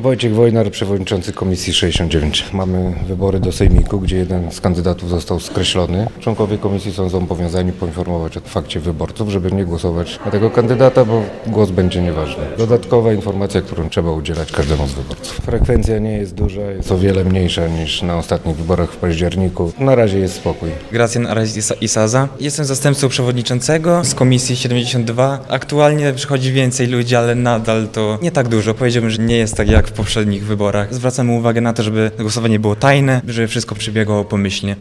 Wojciech Wojnar, przewodniczący Komisji 69. Mamy wybory do Sejmiku, gdzie jeden z kandydatów został skreślony. Członkowie komisji są zobowiązani poinformować o fakcie wyborców, żeby nie głosować na tego kandydata, bo głos będzie nieważny. Dodatkowa informacja, którą trzeba udzielać każdemu z wyborców. Frekwencja nie jest duża, jest o wiele mniejsza niż na ostatnich wyborach w październiku. Na razie jest spokój. Gracjan Isaza. Jestem zastępcą przewodniczącego z Komisji 72. Aktualnie przychodzi więcej ludzi, ale nadal to nie tak dużo. Powiedziałbym, że nie jest tak jak w poprzednich wyborach. Zwracamy uwagę na to, żeby głosowanie było tajne, żeby wszystko przebiegło pomyślnie.